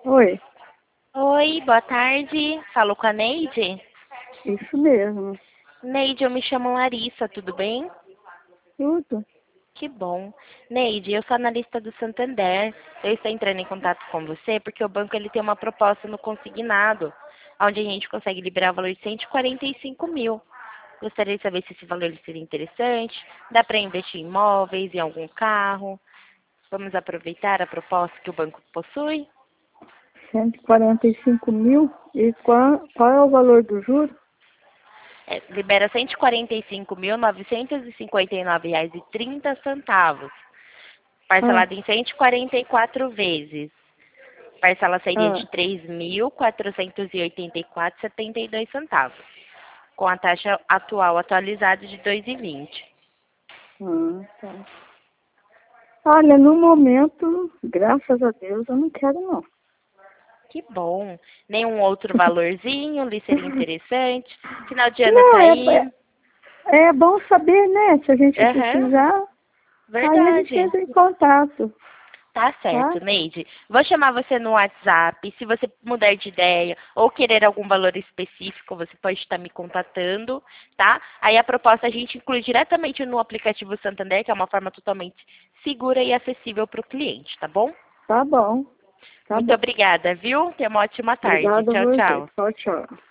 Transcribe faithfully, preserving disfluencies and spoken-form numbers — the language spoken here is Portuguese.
Oi, Oi, boa tarde. Falo com a Neide? isso mesmo. Neide, eu me chamo Larissa, tudo bem? Tudo. Que bom. Neide, eu sou analista do Santander. Eu estou entrando em contato com você porque o banco ele tem uma proposta no consignado, onde a gente consegue liberar o valor de cento e quarenta e cinco mil. Gostaria de saber se esse valor seria interessante. Dá para investir em imóveis, em algum carro? Vamos aproveitar a proposta que o banco possui? cento e quarenta e cinco mil. E qual, qual é o valor do juro? É, libera cento e quarenta e cinco mil, novecentos e cinquenta e nove reais e trinta centavos, Ah, parcelado em cento e quarenta e quatro vezes. Parcela seria ah, de três mil quatrocentos e oitenta e quatro reais e setenta e dois centavos, com a taxa atual atualizada de dois vírgula vinte. ah, tá. Olha, no momento, graças a Deus, eu não quero não. Que bom. Nenhum outro valorzinho lhe seria interessante. Final de ano Não, tá é, aí. é, é bom saber, né? Se a gente Aham, precisar, aí a gente verdade. entra em contato, Tá tá? certo, Neide. Vou chamar você no WhatsApp. Se você mudar de ideia ou querer algum valor específico, você pode estar me contatando, tá? Aí a proposta a gente inclui diretamente no aplicativo Santander, que é uma forma totalmente segura e acessível para o cliente, tá bom? Tá bom, tá Muito bom. obrigada, viu? Tenha uma ótima tarde. Obrigada a Tchau, você. tchau. Tchau, tchau.